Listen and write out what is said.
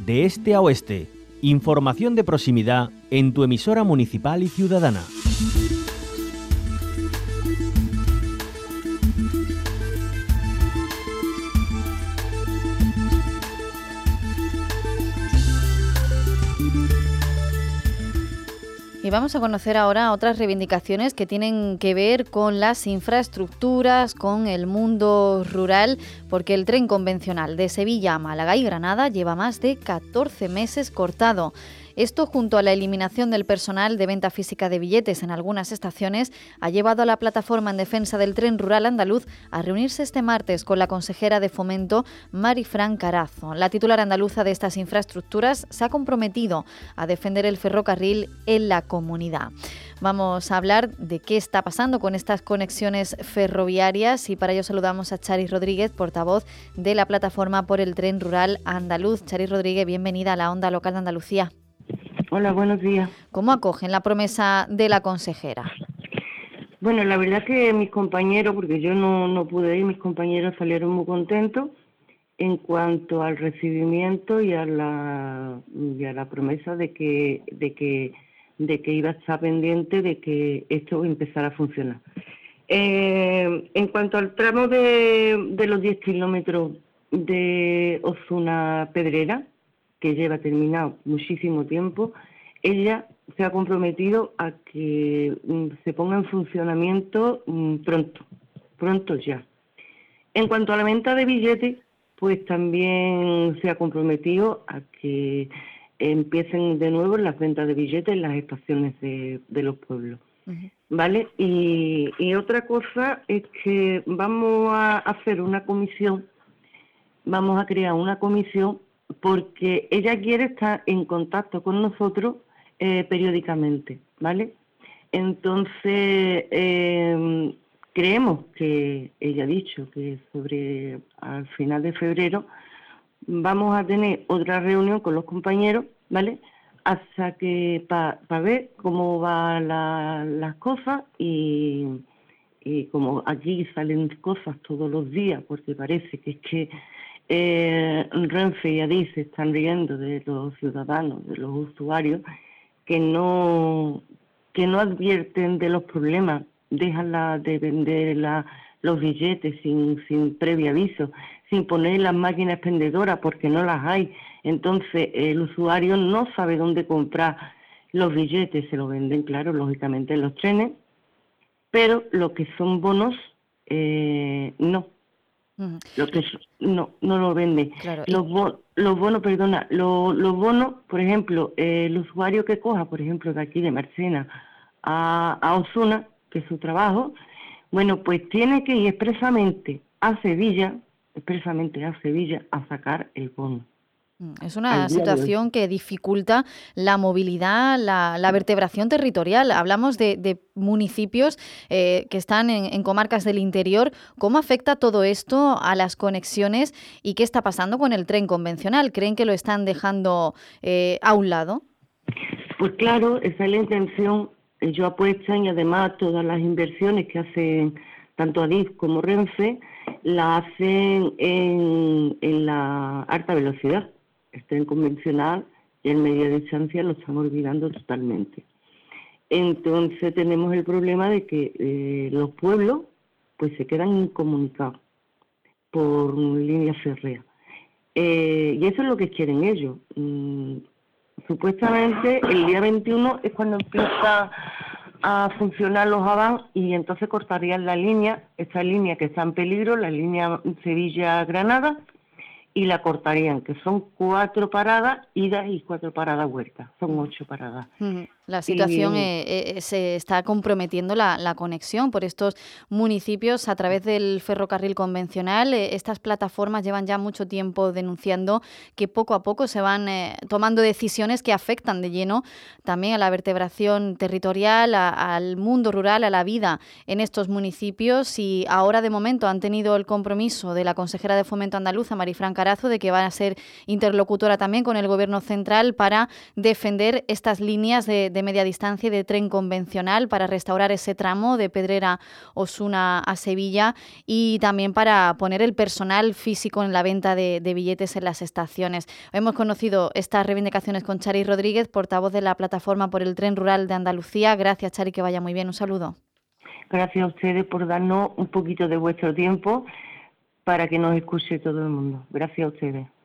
de este a oeste. Información de proximidad en tu emisora municipal y ciudadana. Y vamos a conocer ahora otras reivindicaciones que tienen que ver con las infraestructuras, con el mundo rural, porque el tren convencional de Sevilla a Málaga y Granada lleva más de 14 meses cortado. Esto, junto a la eliminación del personal de venta física de billetes en algunas estaciones, ha llevado a la Plataforma en Defensa del Tren Rural Andaluz a reunirse este martes con la consejera de Fomento, Marifran Carazo. La titular andaluza de estas infraestructuras se ha comprometido a defender el ferrocarril en la comunidad. Vamos a hablar de qué está pasando con estas conexiones ferroviarias y para ello saludamos a Charis Rodríguez, portavoz de la Plataforma por el Tren Rural Andaluz. Charis Rodríguez, bienvenida a la Onda Local de Andalucía. Hola, buenos días. ¿Cómo acogen la promesa de la consejera? Bueno, la verdad que mis compañeros, porque yo no pude ir, mis compañeros salieron muy contentos en cuanto al recibimiento y a la promesa de que iba a estar pendiente de que esto empezara a funcionar. En cuanto al tramo de los 10 kilómetros de Osuna Pedrera, que lleva terminado muchísimo tiempo, ella se ha comprometido a que se ponga en funcionamiento pronto ya. En cuanto a la venta de billetes, pues también se ha comprometido a que empiecen de nuevo las ventas de billetes en las estaciones de los pueblos. Uh-huh. ¿Vale? Y otra cosa es que vamos a hacer una comisión, vamos a crear una comisión porque ella quiere estar en contacto con nosotros periódicamente, ¿vale? Entonces, creemos que ella ha dicho que al final de febrero vamos a tener otra reunión con los compañeros, ¿vale? Hasta que para ver cómo van las cosas y como aquí salen cosas todos los días, porque parece que es que Renfe y Adif se están riendo de los ciudadanos, de los usuarios, que no advierten de los problemas, dejan de vender los billetes sin previo aviso, sin poner las máquinas expendedoras porque no las hay. Entonces el usuario no sabe dónde comprar los billetes, se los venden, claro, lógicamente en los trenes, pero lo que son bonos, no. Uh-huh. No lo venden. Claro. Los bonos, por ejemplo, el usuario que coja, por ejemplo, de aquí de Marchena a Osuna, que es su trabajo, bueno, pues tiene que ir expresamente a Sevilla a sacar el bono. Es una situación que dificulta la movilidad, la vertebración territorial. Hablamos de municipios que están en comarcas del interior. ¿Cómo afecta todo esto a las conexiones y qué está pasando con el tren convencional? ¿Creen que lo están dejando a un lado? Pues claro, esa es la intención. Ellos apuestan y además todas las inversiones que hacen tanto Adif como Renfe la hacen en la alta velocidad. El tren convencional y en media distancia lo están olvidando totalmente. Entonces tenemos el problema de que los pueblos pues se quedan incomunicados por líneas férreas. Y eso es lo que quieren ellos. Supuestamente el día 21 es cuando empieza a funcionar los Avant y entonces cortarían esta línea que está en peligro, la línea Sevilla-Granada, y la cortarían, que son 4 paradas ida y 4 paradas vuelta, son 8 paradas. La situación se está comprometiendo la conexión por estos municipios a través del ferrocarril convencional. Estas plataformas llevan ya mucho tiempo denunciando que poco a poco se van tomando decisiones que afectan de lleno también a la vertebración territorial, al mundo rural, a la vida en estos municipios, y ahora de momento han tenido el compromiso de la consejera de Fomento andaluza, Marifran Carazo, de que van a ser interlocutora también con el Gobierno central para defender estas líneas de de media distancia y de tren convencional para restaurar ese tramo de Pedrera Osuna a Sevilla y también para poner el personal físico en la venta de billetes en las estaciones. Hemos conocido estas reivindicaciones con Chari Rodríguez, portavoz de la Plataforma por el Tren Rural de Andalucía. Gracias, Chari, que vaya muy bien. Un saludo. Gracias a ustedes por darnos un poquito de vuestro tiempo para que nos escuche todo el mundo. Gracias a ustedes.